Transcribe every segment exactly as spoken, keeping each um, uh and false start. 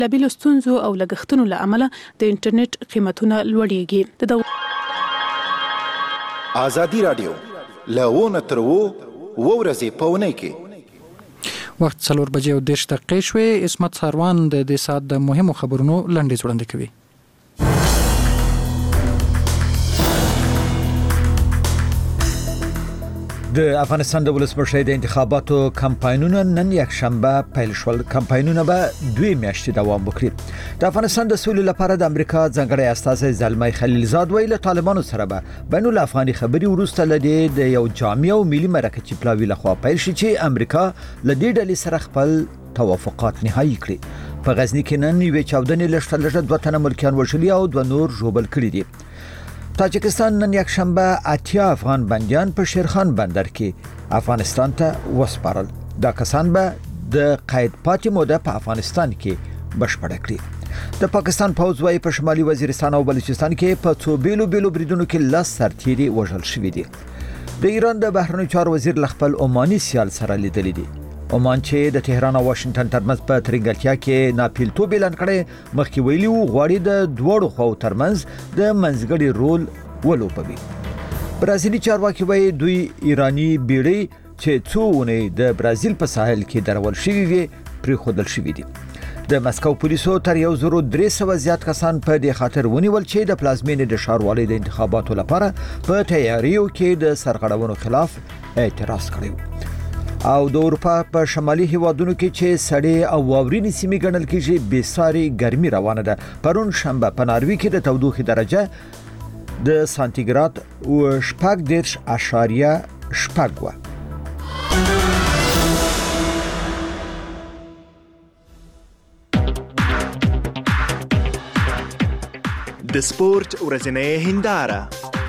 د بیل ستونزو او لګښتونو له امله د انټرنیټ قیمتونه لوړیږي. د ازادي رادیو لونه تر وو ورځې پونه کې وخت څلور بجې او دېرش دقیقې شوې. عصمت ساروان د دې ساعت د مهمو خبرونو لنډیز وړاندې کوي. د افغانستان د ولسمشر د انتخاباتو کمپاینونه نن یک شنبه پیل شول. کمپاینونه به دوی میاشتې دوام وکړي. د افغانستان د سولې لپاره د امریکا ځانګړی استازی زلمي خلیلزاد ویل طالبانو سره به بین الافغاني خبري وروسته لدې د یو جامع او ملي مرکه چپلاوي لخوا پیل شي چې امریکا لدې ډلې سره خپل توافقات نهایی کړي. په غزنی کې نن یو چاودنې لشته لږه دوه تنه ملکیان وژلي او دوه نور ژوبل کړي دي. تاجکستان نن یک شنبه اتیا افغان بندیان په شیرخان بندر کې افغانستان ته وسپارل. دا کسان به د قید پاتې موده په افغانستان کې بشپړه کړي. د پاکستان پوځ وايي په شمالي وزیرستان او بلوچستان کې په څو بیلو بیلو بریدونو کې لاس سرتیري وژل شوي دي. د ایران د بهرنیو چارو وزیر خپل عماني سیال سره لیدلی دي. عمان چې د تهران او واشنگټن ترمنځ په ترنګلتیا کې ناپیلتوب اعلان کړي، مخکې ویلي وو غواړي د دوړو خو ترمنځ د منځګړي رول ولوبوي. برازیلي چارواکي وایي دوی ایرانی بیړۍ چې څو ونې د برازیل په ساحل کې درول شوي وي پرې خودل شوي دي. د مسکو پولیسو تر یو زرو درې سوه زیات کسان په دې خاطر ونیول چې د پلازمینې د ښاروالۍ د انتخاباتو لپاره په تیاریو کې د سرغړونو خلاف اعتراض کړی. او د اروپا په شمالي هیوادونو کې چې سړې او واورینې سیمې ګڼل کېږي بې ساري ګرمي روانه ده. پرون شنبه په ناروې کې د تودوخې درجه د سانتیګراد او شپږ دېرش اعشاریه شپږ وه. د سپورت ورځنۍ هنداره.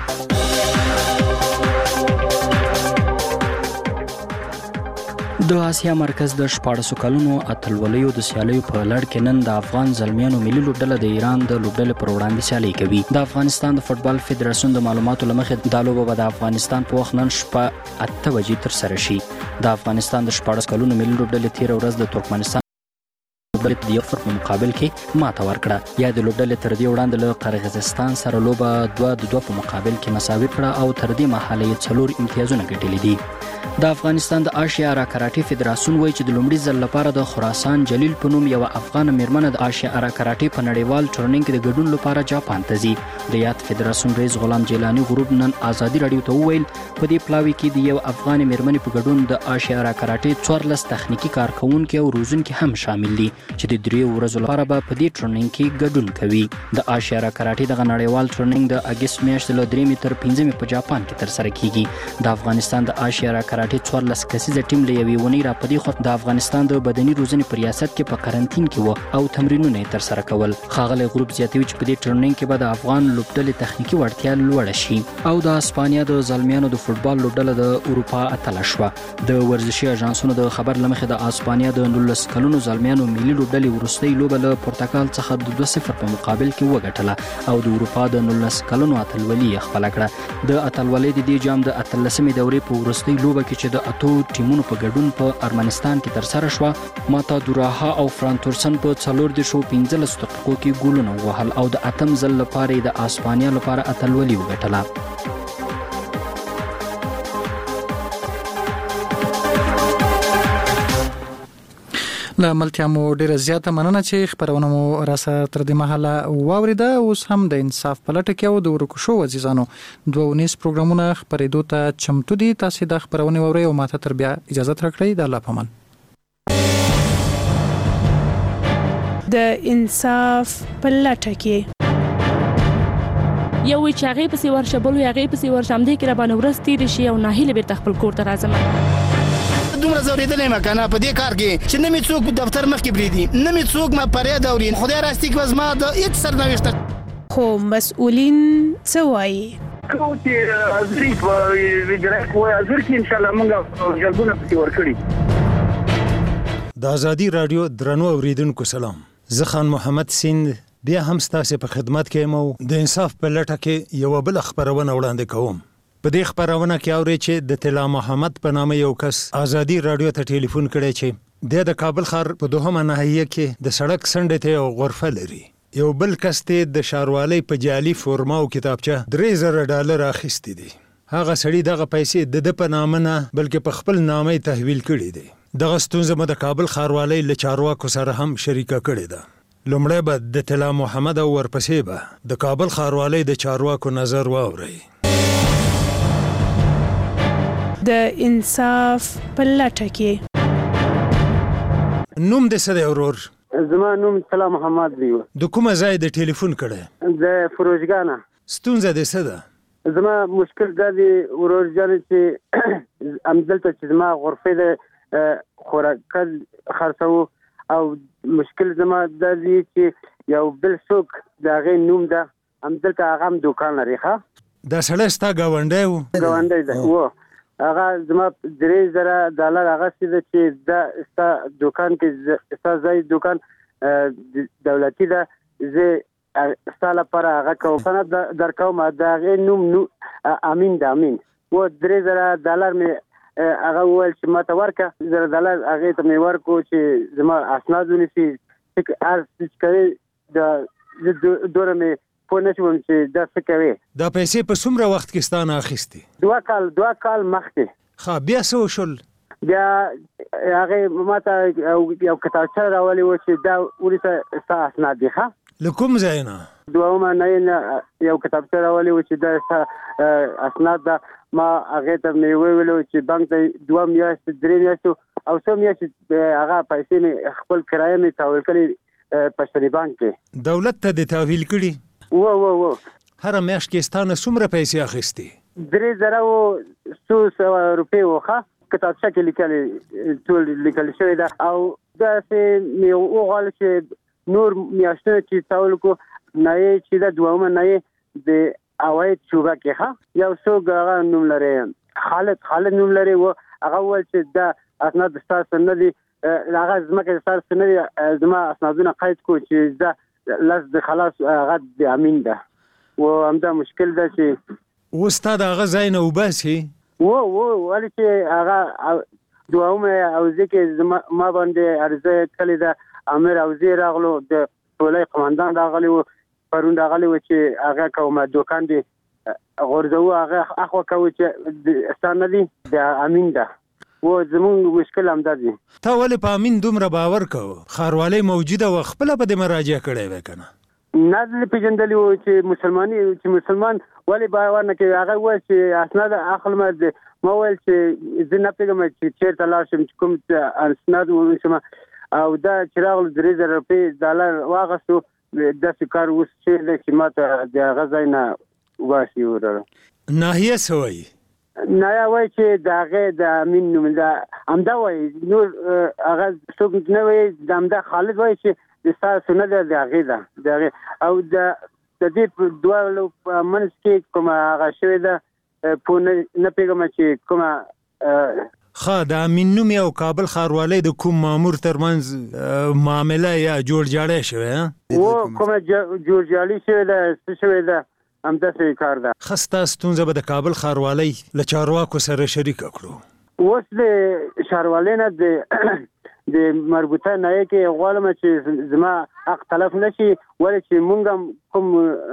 د آسیا مرکز د شپاړسو کلونو اتلولیو د سیالیو په لړ کې نن د افغان زلمیانو ملي لوبډله د ایران د لوبډلې پر وړاندې سیالي کوي. د افغانستان د فوټبال فدراسیون د معلوماتو له مخې دا لوبه به د افغانستان په وخت نن شپه اته بجې ترسره شي. د افغانستان د شپاړس کلونو ملي لوبډلې تېره ورځ د ترکمنستان د یو صفر په مقابل کې ماته ورکړه. یا د لوبډلې تر دې وړاندې له قرغیزستان سره لوبه دوه د دوه په مقابل کې مساوي کړه او تر دې مهاله یې څلور امتیازونه ګټلي دي. د افغانستان د آشیا را کراټي فدراسیون وایي چې د لومړي ځل لپاره د خراسان جلیل په نوم یو افغان میرمن د آشیا را کراټي په نړیوال ټورنمنټ کې د ګډون لپاره جاپان ته ځي. د یاد فدراسیون رئیس غلام جیلانی غروب نن ازادي رادیو ته وویل په دې پلاوي کې د یو افغان میرمن په ګډون د آشیا را کراټي څوارلس تخنیکی کارکونکي او روزونکي هم شامل دي چې د دریو ورځو لپاره به په دې ټورنمنټ کې ګډون کوي. د آشیا را کراټي د نړیوال ټورنمنټ د اگست میاشتې له درېمې تر پنځمې په جاپان کې ترسره کیږي. د افغانستان د آشیا را کراټي څوارلس کسیزه ټیم له یوې ونې را په دې خوا د افغانستان د بدني روزنې په ریاست کې په قرنټین کې و او تمرینونه یې ترسره کول. ښاغلی غروب زیاتوي چې په دې ټورنمنټ کې به د افغان لوبډلې تخنیکي وړتیا لوړه شي. او د اسپانیا د زلمیانو د فوټبال لوبډله د اروپا اتله شوه. د ورزشي اژانسونو د خبر له مخې د اسپانیا د نولس کلونو زلمیانو ملي لوبډلې وروستۍ لوبه له پرتګال څخه د دوه صفر په مقابل کې وګټله او د اروپا د نولس کلونو اتلولي یې خپله کړه. د اتلولۍ د دې جام د اتلسمې دورې په وروستۍ لوبه کې چې د اتو ټیمونو په ګډون په ارمنستان کې ترسره شوه، ماتا دوراها او فرانتورسن په څلور دېرشو پنځلسو دقیقو کې ګولونه ووهل او د اتم ځل لپاره یې د اسپانیا لپاره اتلولي وګټله. له ملتیا مو ډیره زیاته مننه چې خبرونه مو راسه تر دې مهاله واوریده. اوس هم د انصاف په لټه کې او د ورکو شو عزیزانو دوه ونیس پروګرامونه خبرېدو ته چمتو دي. تاسې د خبرونه واورئ او ماته تر بیا اجازه راکړئ. د الله پامان. د انصاف په لټه کې یو وی چې هغې پسې ورشه بل وی هغې پسې ورشه همدې کې راباندې ورځ تېرې شي او ناهیله بېرته خپل کور ته راځم. دومره زورېدلی یم که نه په دې کار کې چې نه مې څوک دفتر مخکې پرېږدي، نه مې څوک ما فریاد اوري. خدای راستي کې به زما د هېڅ سرنوشته خو مسؤلین څه وایي؟ کوم چې حاضري په وجرای کوی حاضر کې انشاءالله موږ جلبونه پسې ورکړي. د ازادي راډیو درنو اوریدونکو سلام. زه خان محمد سیند بیا هم ستاسو په خدمت کې یم او د انصاف په لټه کې یو بل خبرونه وړاندې کوم. په دې خبرونه کې اوري چې د طلا محمد په نامه یو کس ازادي راډیو ته ټلیفون کړی چې د کابل ښار په دوهمه ناحیه کې د سړک څنډې ته یو غرفه لري. یو بل کس ته د ښاروالۍ په جعلي فورما او کتابچه درې زره ډالر اخیستي دي. هغه سړي دغه پیسې د د په نامه نه بلکې په خپل نامه تحویل کړي دي. دغه ستونزه مو د کابل ښاروالۍ له چارواکو سره هم شریکه کړې ده. لومړی به د طلا محمد او ورپسې به د کابل ښاروالۍ د چارواکو نظر واورئ. د انصاف په لټه کې. نوم دې څه دی ورور؟ زما نوم طلا محمد دی. د کومه ځای د ټلیفون کړی؟ د فروزګانه. ستونزه دې څه ده؟ زما مشکل دا دی ورور جان چې همدلته چې زما غرفې د خوراک خرڅو او مشکل زما دا دی چې یو بل څوک د هغې نوم ده همدلته هغه هم دوکان لري. ښه دا سړی ستا ګاونډی و؟ ګاونډی ده و. هغه زما درې زره ډالر اخیستي ده چې دا ستا دوکان کې ستا ځای دوکان دولتي ده، زه ستا لپاره هغه کوم سند درکوم. د هغې نوم امین ده. امین و درې زره ډالر مې هغه وویل چې ما ته ورکړه. زره ډالر هغې ته مې ورکړو چې زما اسناد ونیسي. هر څه چې کوي د دوره مې پوه نه شوم چې دا څه کوي. دا پیسې په څومره وخت کې ستا نه اخیستې؟ دوه کال دوه کال مخکې. ښه بیا څه وشول؟ بیا هغې ما ته یو کتابچه راولې وه چې دا وروسته ستا اسناد دي. ښه له کوم ځای نه؟ دوهمه ناحیې نه یو کتابچه راولې وه چې دا ستا اسناد ده. ما هغې ته مې وویلو چې بانک ته دوه میاشتې درې میاشتو او څو میاشتې هغه پیسې مې خپل کرایه مې تحویل کړې په شري بانک کې. دولت ته دې تحویل کړي؟ و و و هر میاشت کې ستانه څومره پیسې اخیستې؟ درې زره و څو سوه روپۍ و. ښه کتابچه کې لیکلې ټول لیکل شوی ده. او داسې مې وغواړل چې نور میاشتونه چې تحویل کړو ناحیې چې ده دوهمه ناحیې د عواید شعبه کې. ښه یو څوک هغه نوم لري خالد خالد نوم لري و. هغه وویل چې دا اسناد ستاسو نه دي. هغه ځمکه ستاسو نه دي. زما اسنادونه قید کړو چې دا لاس د خلاص هغه د امین ده و. همدا مشکل ده چې اوس تا د هغه ځای نه وباسي؟ و و ولې چې هغه دوهمه حوزې کې ما باندې عرضه کړې ده. امیر حوزې راغلو، د ټولۍ قمندان راغلی و، پرون راغلی و چې هغه کومه دوکان دی غورځوو هغه اخوا کوو چې ستا نه دي د امین ده و. زمونږ مشکل همدا دی. تا ولې په امین دومره باور کوو؟ ښاروالۍ موجوده وه خپله به دې مراجعه کړی وی که نه؟ نه دې پېژندلي وو چې مسلماني چې مسلمان ولې باور نه کوي. هغه وویل چې اسناد اخلم. ما وویل چې زه نه پوهېږم چې چېرته لاړ شم چې کوم اسناد ونیسم. او دا چې راغلو درې زره روپۍ ډالر واخیستو. داسې کار اوس چې دی چې ما ته د هغه ځای نه وباسي. وروره ناحیه څه وایي؟ نایا وایي چې د هغې د امین نوم ده. همدا وایي نور هغه څوک نه وایي. د همدا خالد وایي چې د ستاسو نه ده د هغې ده د هغې. او د دې په دواړو په منځ کې کومه هغه شوې ده پوه نه پوهېږم چې کومه. ښه د امین نوم او کابل ښاروالۍ د کوم مامور ترمنځ معامله یا جوړجاړی شوې؟ و کومه جوړجاړي شوې ده څه شوې ده همداسې کار ده. ښه ستا ستونزه به د کابل ښاروالۍ له چارواکو سره شریکه کړو. اوس د ښاروالۍ نه د د مربوطه ناحیې کې غواړم چې زما حق تلف نه شي. ولې چې موږ هم کوم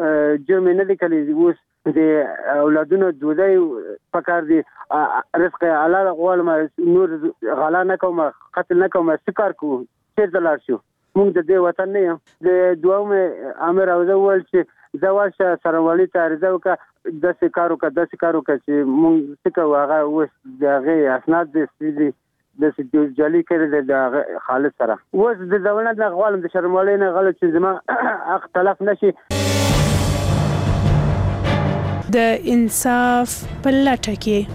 جرم نه دی کړی. اوس د اولادونو ډوډۍ پکار دي، رزق حلال غواړم، نور غلا نه کوم، قتل نه کوم. څه کار کوو؟ چېرته لاړ شو؟ موږ د دې وطن نه یم. د دوهمې امیر حوزه وویل چې زه ورشه څارنوالۍ ته عریضه وکړه، داسې کار وکړه داسې کار وکړه چې موږ څه کوو. هغه اوس د هغې اسناد دي داسې جعلي کړی دی د هغه خالد سره. اوس د دولت نه غواړم د څارنوالۍ نه غواړم چې زما حق تلف نه شي. د انصاف په لټه کې.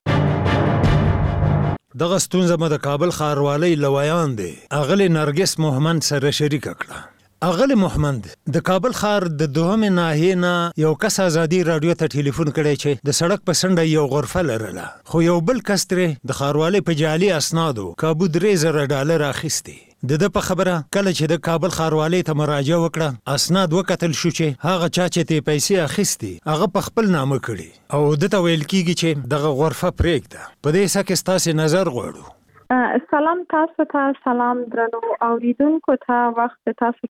دغه ستونزه مو د کابل ښاروالۍ لویان دی اغلی نرګس محمد سره شریکه کړه. اغلی محمد د کابل ښار د دوهمې ناحیې نه یو کس ازادي راډیو ته ټلیفون کړی چې د سړک په څنډه یو غرفه لرله، خو یو بل کس ترې د ښاروالۍ په جعلي اسنادو کابو درې زره ډالر اخیستي. د ده په خبره کله چې د کابل ښاروالۍ ته مراجعه وکړه، اسناد وکتل شو چې هغه چا چې ته پیسې اخیستي هغه په خپل نامه کړي او ده ته ویل کیږي چې دغه غرفه پرېږده. په دې څه کې ستاسې نظر غواړو. سلام تاسو ته، سلام درنو اوریدونکو ته، وخت تاسو